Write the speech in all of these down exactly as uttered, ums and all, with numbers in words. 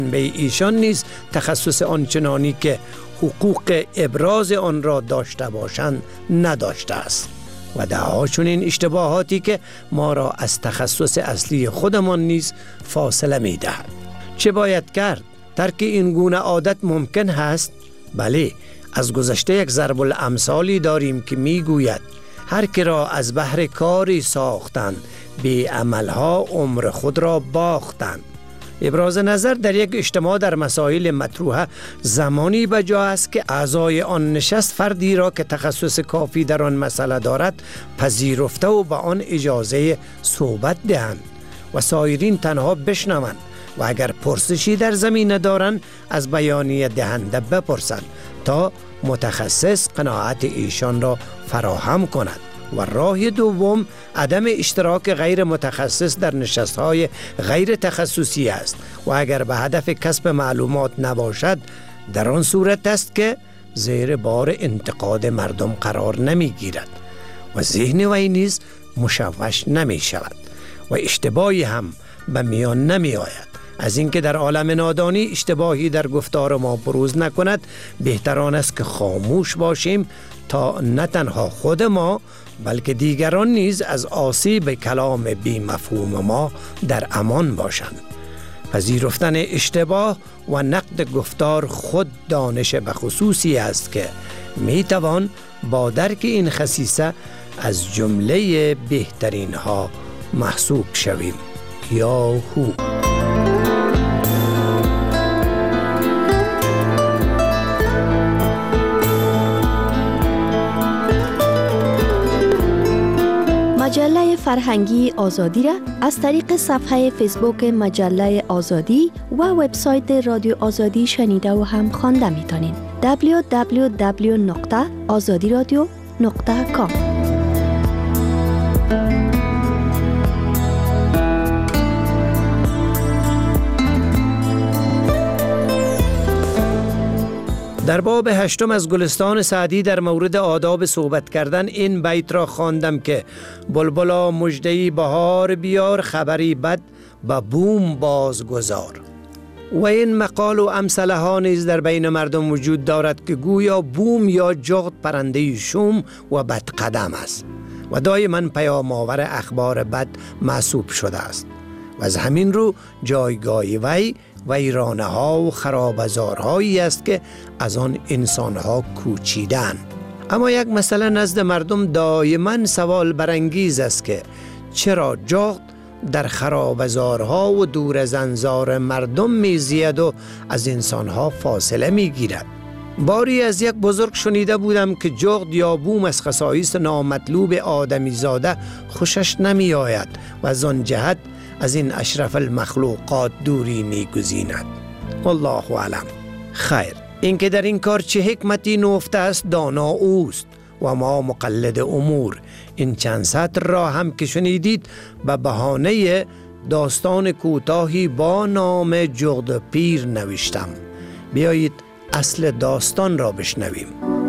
به ایشان نیز تخصص آنچنانی که حقوق ابراز آن را داشته باشند نداشته است و دهها چنین اشتباهاتی که ما را از تخصص اصلی خودمان نیز فاصله می دهد. چه باید کرد؟ ترک این گونه عادت ممکن هست؟ بله، از گذشته یک ضرب الامثالی داریم که می گوید هر که را از بهر کاری ساختند بی عملها عمر خود را باختند. ابراز نظر در یک اجتماع در مسائل مطروحه زمانی بجا است که اعضای آن نشست فردی را که تخصص کافی در آن مسئله دارد پذیرفته و به آن اجازه صحبت دهند و سایرین تنها بشنوند و اگر پرسشی در زمینه دارند از بیانیه دهنده بپرسند تا متخصص قناعت ایشان را فراهم کند. و راه دوم عدم اشتراک غیر متخصص در نشست‌های غیر تخصصی است و اگر به هدف کسب معلومات نباشد در آن صورت است که زیر بار انتقاد مردم قرار نمی گیرد و ذهن وی نیز مشوش نمی شود و اشتباهی هم به میان نمی آید. از اینکه در عالم نادانی اشتباهی در گفتار ما بروز نکند بهتر آن است که خاموش باشیم تا نه تنها خود ما بلکه دیگران نیز از آسیب کلام بی مفهوم ما در امان باشند. پذیرفتن اشتباه و نقد گفتار خود دانش بخصوصی است که می توان با درک این خصیصه از جمله بهترین ها محسوب شویم. یاهو. مجله فرهنگی آزادی را از طریق صفحه فیسبوک مجله آزادی و وبسایت رادیو آزادی شنیده و هم خوانده میتونین. دبلیو دبلیو دبلیو نقطه آزادی رادیو نقطه کام. در باب هشتم از گلستان سعدی در مورد آداب صحبت کردن این بیت را خواندم که بلبلا مژده‌ای بهار بیار، خبری بد به بوم بازگذار. و این مقال و امثله ها نیز در بین مردم وجود دارد که گویا بوم یا جغد پرنده شوم و بدقدم است و دائما پیام آور اخبار بد محسوب شده است و از همین رو جایگاه وی ویرانه ها و خرابزارهایی است که از آن انسان ها کوچیدن. اما یک مسئله نزد مردم دائما سوال برانگیز است که چرا جغد در خرابزارها و دور از انظار مردم میزید و از انسان ها فاصله میگیرد. باری از یک بزرگ شنیده بودم که جغد یا بوم از خصایص نامطلوب آدمی زاده خوشش نمی آید و از آن جهت از این اشرف المخلوقات دوری می گزیند. والله اعلم. خیر، اینکه در این کار چه حکمتی نهفته است دانا اوست و ما مقلد امور. این چند سطر را هم که شنیدید به بهانه داستان کوتاهی با نام جغد پیر نوشتم. بیایید اصل داستان را بشنویم.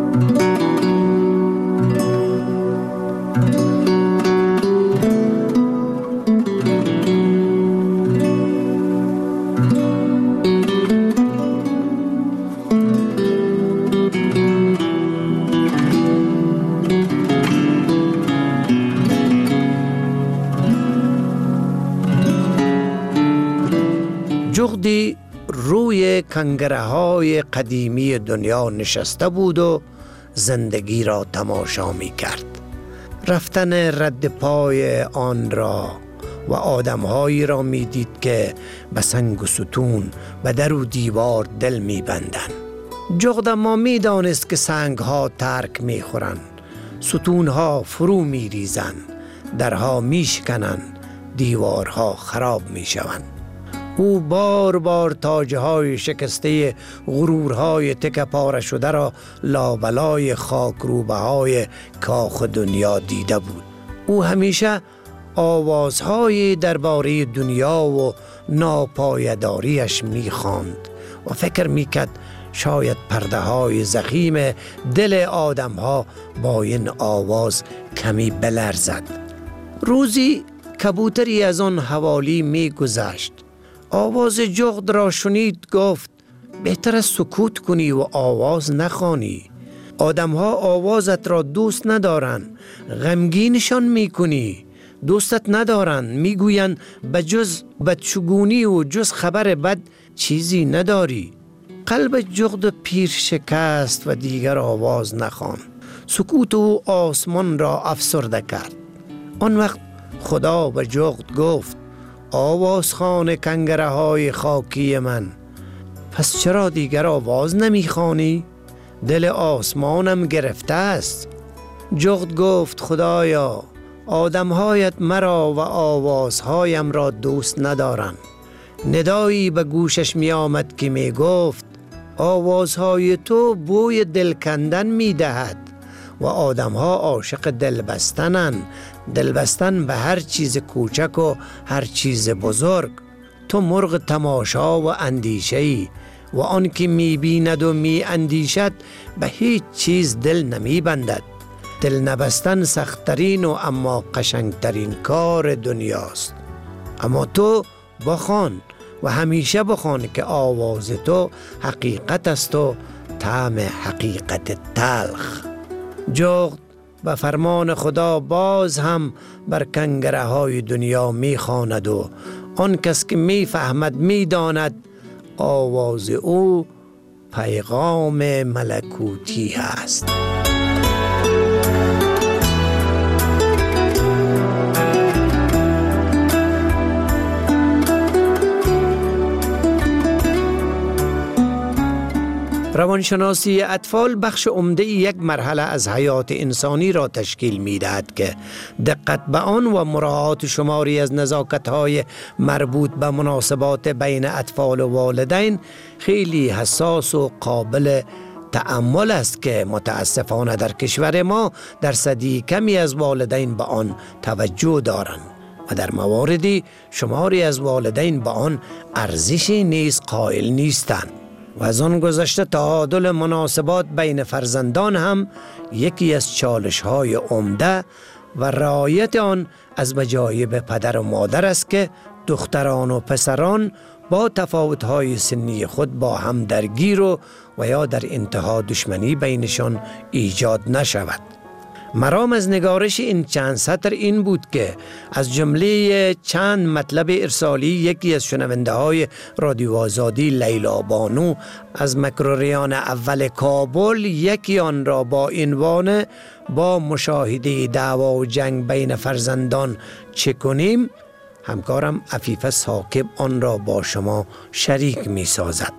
جغدی روی کنگره های قدیمی دنیا نشسته بود و زندگی را تماشا می کرد. رفتن رد پای آن را و آدمهایی را می دید که به سنگ و ستون به در و دیوار دل می بندن. جغد اما می دانست که سنگ ها ترک می خورن، ستون ها فرو می ریزن، درها می شکنن، دیوارها خراب می شوند. او بار بار تاجه های شکسته غرورهای تکه پاره شده را لابلای خاک روبه های کاخ دنیا دیده بود. او همیشه آوازهای درباره دنیا و ناپایداریش می‌خواند و فکر می‌کرد شاید پرده های ضخیم دل آدم ها با این آواز کمی بلرزد. روزی کبوتری از آن حوالی می‌گذشت. آواز جغد را شنید، گفت بهتر است سکوت کنی و آواز نخوانی. آدمها آوازت را دوست ندارند، غمگینشان میکنی. دوستت ندارند، میگویند بجز بدشگونی و جز خبر بد چیزی نداری. قلب جغد پیر شکست و دیگر آواز نخوان. سکوت او آسمان را افسرده کرد. آن وقت خدا به جغد گفت آوازخوان کنگره های خاکی من، پس چرا دیگر آواز نمیخوانی؟ دل آسمانم گرفته است. جغد گفت خدایا، آدمهایت مرا و آوازهایم را دوست ندارند. ندایی به گوشش می آمد که می گفت آوازهای تو بوی دل کندن می دهد و آدمها عاشق دل بستنن، دل بستن به هر چیز کوچک و هر چیز بزرگ. تو مرغ تماشا و اندیشه‌ای و آن که می بیند و می اندیشد به هیچ چیز دل نمی بندد. دل نبستن سخت‌ترین و اما قشنگترین کار دنیاست. اما تو بخوان و همیشه بخوان که آواز تو حقیقت است و طعم حقیقت تلخ. جغد به فرمان خدا باز هم بر کنگره های دنیا می خواند و آن کس که می فهمد می داند آواز او پیغام ملکوتی است. روانشناسی اطفال بخش عمده یک مرحله از حیات انسانی را تشکیل می دهد که دقت به آن و مراعات شماری از نزاکت‌های مربوط به مناسبات بین اطفال و والدین خیلی حساس و قابل تأمل است که متاسفانه در کشور ما درصدی کمی از والدین به آن توجه دارند و در مواردی شماری از والدین به آن ارزشی نیز قائل نیستند. و از آن گذشته تعادل مناسبات بین فرزندان هم یکی از چالش‌های عمده و رعایت آن از مجایب پدر و مادر است که دختران و پسران با تفاوت‌های سنی خود با هم درگیر و و یا در انتها دشمنی بینشان ایجاد نشود. مرام از نگارش این چند سطر این بود که از جمله چند مطلب ارسالی یکی از شنونده های رادیو آزادی لیلا بانو از مکروریان اول کابل یکی آن را با عنوان با مشاهده دعوا و جنگ بین فرزندان چه کنیم همکارم عفیفه ثاقب آن را با شما شریک می سازد.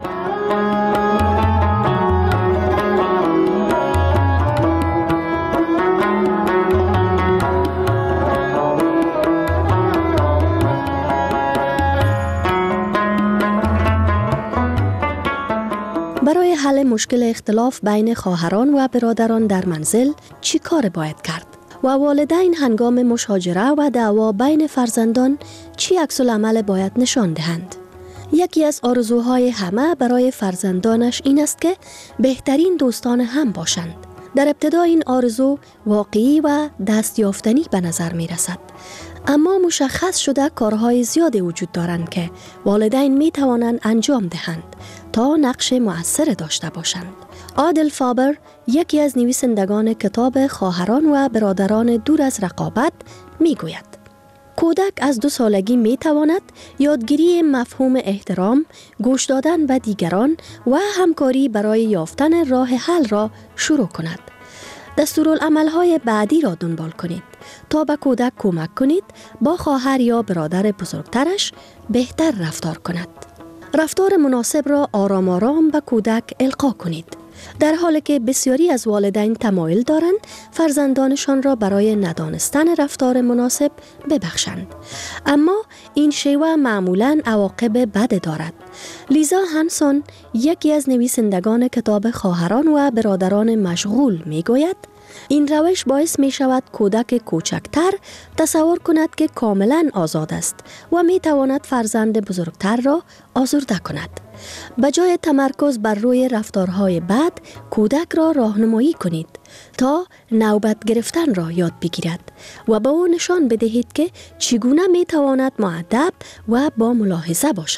برای حل مشکل اختلاف بین خواهران و برادران در منزل چی کار باید کرد؟ و والدین هنگام مشاجره و دعوا بین فرزندان چی عکس‌العمل باید نشان دهند؟ یکی از آرزوهای همه برای فرزندانش این است که بهترین دوستان هم باشند. در ابتدا این آرزو واقعی و دستیافتنی به نظر می رسد. اما مشخص شده کارهای زیادی وجود دارند که والدین می توانند انجام دهند تا نقش مؤثر داشته باشند. عادل فابر یکی از نویسندگان کتاب خواهران و برادران دور از رقابت می گوید کودک از دو سالگی می تواند یادگیری مفهوم احترام، گوش دادن به دیگران و همکاری برای یافتن راه حل را شروع کند. دستورالعمل‌های بعدی را دنبال کنید تا به کودک کمک کنید با خواهر یا برادر بزرگترش بهتر رفتار کند. رفتار مناسب را آرام آرام به کودک القا کنید. در حالی که بسیاری از والدین تمایل دارند فرزندانشان را برای ندانستن رفتار مناسب ببخشند، اما این شیوه معمولاً عواقب بد دارد. لیزا هانسون یکی از نویسندگان کتاب خواهران و برادران مشغول میگوید این روش باعث می شود کودک کوچکتر تصور کند که کاملا آزاد است و می تواند فرزند بزرگتر را آزرده کند. به جای تمرکز بر روی رفتارهای بد، کودک را راهنمایی کنید تا نوبت گرفتن را یاد بگیرد و به او نشان بدهید که چگونه می تواند مؤدب و با ملاحظه باشد.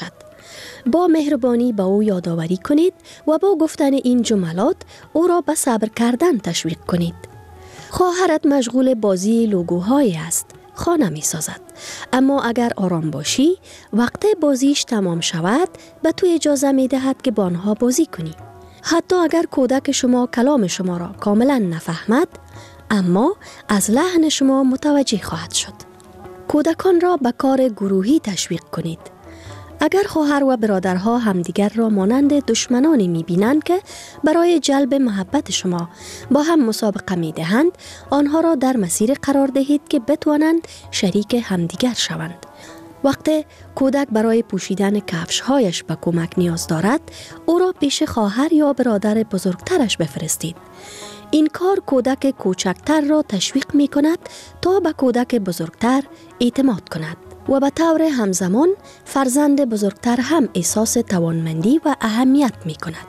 با مهربانی به او یادآوری کنید و با گفتن این جملات او را به صبر کردن تشویق کنید. خواهرت مشغول بازی لوگوهایی است. خانه می سازد. اما اگر آرام باشی، وقت بازیش تمام شود، به تو اجازه می دهد که با آنها بازی کنی. حتی اگر کودک شما کلام شما را کاملا نفهمد، اما از لحن شما متوجه خواهد شد. کودکان را به کار گروهی تشویق کنید. اگر خواهر و برادرها همدیگر را مانند دشمنانی می‌بینند که برای جلب محبت شما با هم مسابقه می‌دهند، آنها را در مسیر قرار دهید که بتوانند شریک همدیگر شوند. وقتی کودک برای پوشیدن کفش‌هایش به کمک نیاز دارد، او را پیش خواهر یا برادر بزرگترش بفرستید. این کار کودک کوچکتر را تشویق می‌کند تا به کودک بزرگتر اعتماد کند. و به طور همزمان فرزند بزرگتر هم احساس توانمندی و اهمیت می کند.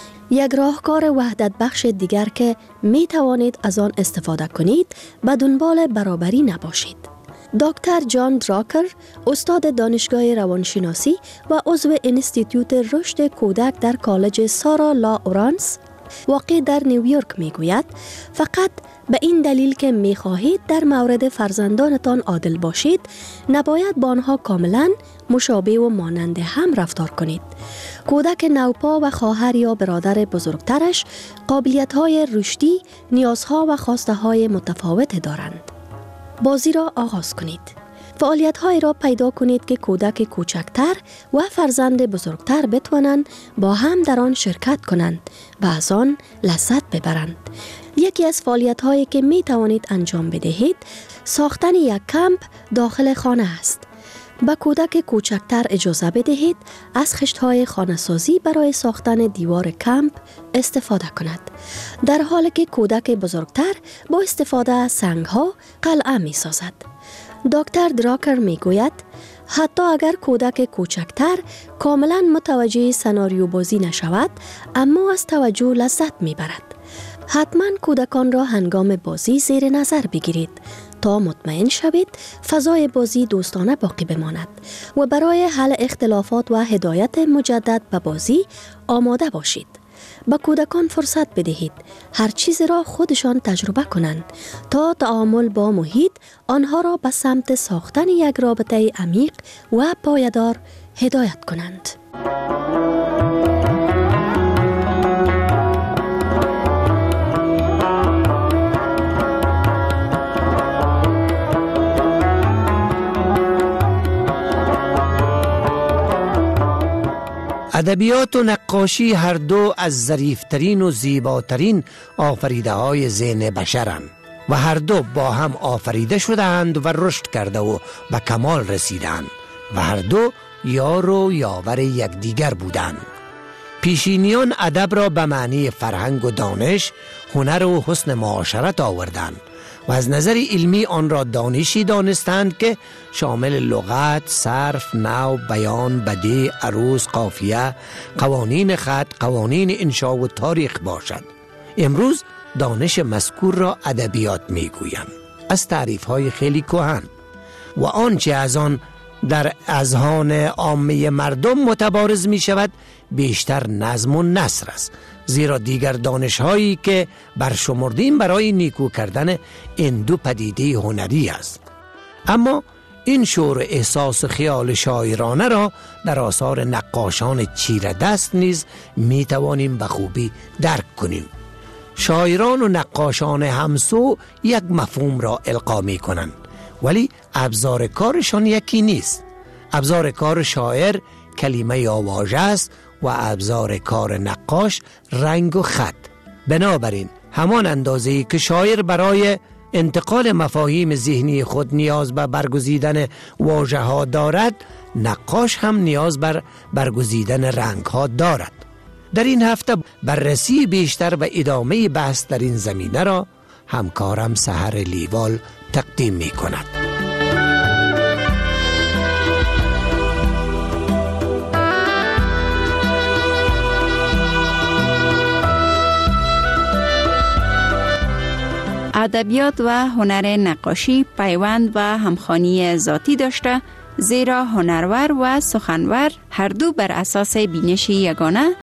یک راهکار وحدت بخش دیگر که می توانید از آن استفاده کنید، به دنبال برابری نباشید. دکتر جان دراکر، استاد دانشگاه روانشناسی و عضو انستیتوت رشد کودک در کالج سارا لا اورانس واقع در نیویورک می گوید فقط به این دلیل که می خواهید در مورد فرزندانتان عادل باشید، نباید با آنها کاملا مشابه و مانند هم رفتار کنید. کودک نوپا و خواهر یا برادر بزرگترش قابلیت‌های رشدی، نیازها و خواسته‌های متفاوت دارند. بازی را آغاز کنید. فعالیت‌هایی را پیدا کنید که کودک کوچکتر و فرزند بزرگتر بتوانند با هم در آن شرکت کنند و از آن لذت ببرند. یکی از فعالیت‌هایی که می توانید انجام بدهید، ساختن یک کمپ داخل خانه است. به کودک کوچکتر اجازه بدهید از خشت‌های خانه‌سازی برای ساختن دیوار کمپ استفاده کند، در حالی که کودک بزرگتر با استفاده از سنگ‌ها قلعه می‌سازد. دکتر دراکر میگوید حتی اگر کودک کوچکتر کاملا متوجه سناریو بازی نشود، اما از توجه لذت میبرد. حتما کودکان را هنگام بازی زیر نظر بگیرید تا مطمئن شوید فضای بازی دوستانه باقی بماند و برای حل اختلافات و هدایت مجدد به بازی آماده باشید. به کودکان فرصت بدهید هر چیز را خودشان تجربه کنند تا تعامل با محیط آنها را به سمت ساختن یک رابطه عمیق و پایدار هدایت کنند. ادبیات و نقاشی هر دو از ظریفترین و زیباترین آفریده های ذهن بشرند و هر دو با هم آفریده شدند و رشد کرده و به کمال رسیدند و هر دو یار و یاور یکدیگر بودند. پیشینیان ادب را به معنی فرهنگ و دانش، هنر و حسن معاشرت آوردند و از نظر علمی آن را دانشی دانستند که شامل لغت، صرف، نحو، بیان، بدیع، عروض، قافیه، قوانین خط، قوانین انشاء و تاریخ باشد. امروز دانش مذکور را ادبیات میگویند، از تعریف‌های خیلی کهن و آنچه از آن در اذهان عامه مردم متبارز می شود بیشتر نظم و نثر است، زیرا دیگر دانش‌هایی که برشمردیم برای نیکو کردن این دو پدیده هنری است. اما این شور و احساس خیال شاعرانه را در آثار نقاشان چیره دست نیز می توانیم به خوبی درک کنیم. شاعران و نقاشان همسو یک مفهوم را القا می کنند، ولی ابزار کارشان یکی نیست. ابزار کار شاعر کلمه یا واژه است و ابزار کار نقاش رنگ و خط. بنابراین همان اندازه‌ای که شاعر برای انتقال مفاهیم ذهنی خود نیاز به برگزیدن واژه ها دارد، نقاش هم نیاز بر برگزیدن رنگ ها دارد. در این هفته بررسی بیشتر و ادامه بحث در این زمینه را همکارم سحر لیوال تقدیم می کند. ادبیات و هنر نقاشی پیوند و همخوانی ذاتی داشته زیرا هنرور و سخنور هر دو بر اساس بینش یگانه